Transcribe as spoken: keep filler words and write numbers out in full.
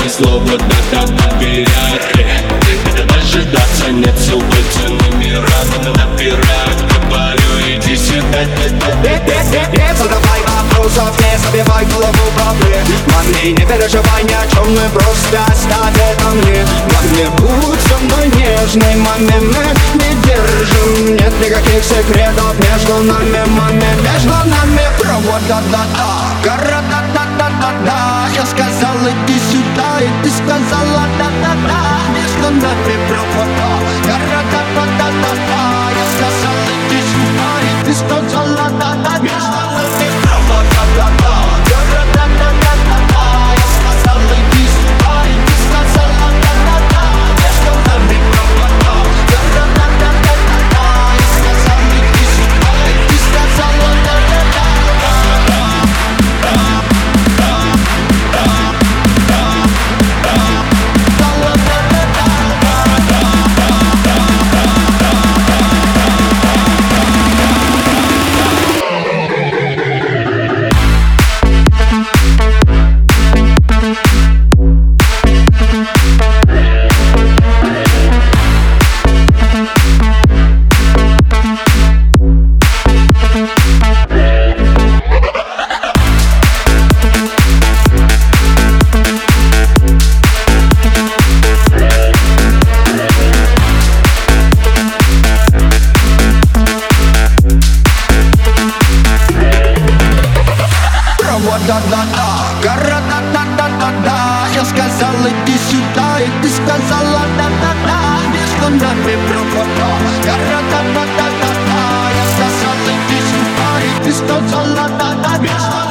слово да-да доверять. Ты дожидаться, нет сил выйти номера, но напирать. Говорю, иди сюда. Задавай вопросов, не забивай голову проблем. Маме, не переживай ни о чем, мы просто оставь это мне. Маме, будь со мной нежной, маме, мы не держим. Нет никаких секретов между нами, маме, между нами провод да-да-да, гора да-да-да-да-да. Я сказал, иди сюда, и ты сказала да-да-да. Между нами провод гора да-да-да-да-да. Я сказал, иди сюда, и ты сказала да-да-да. Между нами провод да-да-да, гора да-да-да-да-да. Я сказал, иди сюда, и ты сказала да-да-да. Между нами провод гора да-да-да-да-да. Я сказал, иди сюда, и ты сказала да-да-да. Да-да-да, гора да-да-да-да-да. Я сказал, иди сюда, и ты сказала да-да-да. Между нами провод гора да-да-да-да-да. Я сказал, иди сюда, и ты сказала да-да-да.